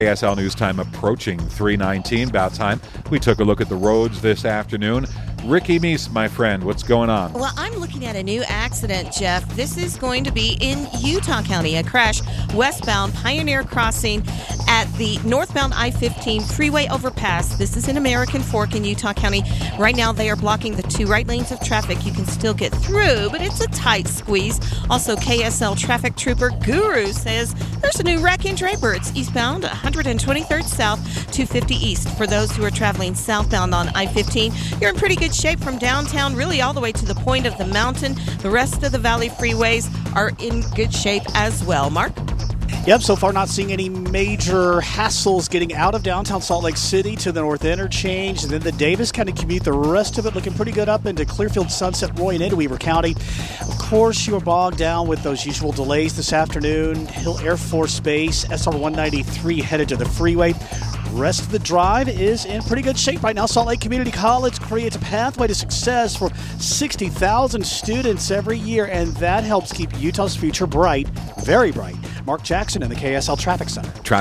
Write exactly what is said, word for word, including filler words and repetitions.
K S L News Time approaching three nineteen. About time we took a look at the roads this afternoon. Ricky Meese, my friend, what's going on? Well, I'm looking at a new accident, Jeff. This is going to be in Utah County. A crash westbound Pioneer Crossing at the northbound I fifteen freeway overpass. This is in American Fork in Utah County. Right now, they are blocking the two right lanes of traffic. You can still get through, but it's a tight squeeze. Also, K S L traffic trooper Guru says there's a new wreck in Draper. It's eastbound one hundred twenty-third south, two fifty east. For those who are traveling southbound on I fifteen, you're in pretty good shape from downtown, really all the way to the point of the mountain. The rest of the Valley freeways are in good shape as well. Mark? Yep, so far not seeing any major hassles getting out of downtown Salt Lake City to the North Interchange, and then the Davis County commute. The rest of it looking pretty good up into Clearfield, Sunset, Roy, and into Weaver County. Of course, you are bogged down with those usual delays this afternoon. Hill Air Force Base, S R one ninety-three headed to the freeway. Rest of the drive is in pretty good shape right now. Salt Lake Community College creates a pathway to success for sixty thousand students every year, and that helps keep Utah's future bright, very bright. Mark Jackson in the K S L Traffic Center.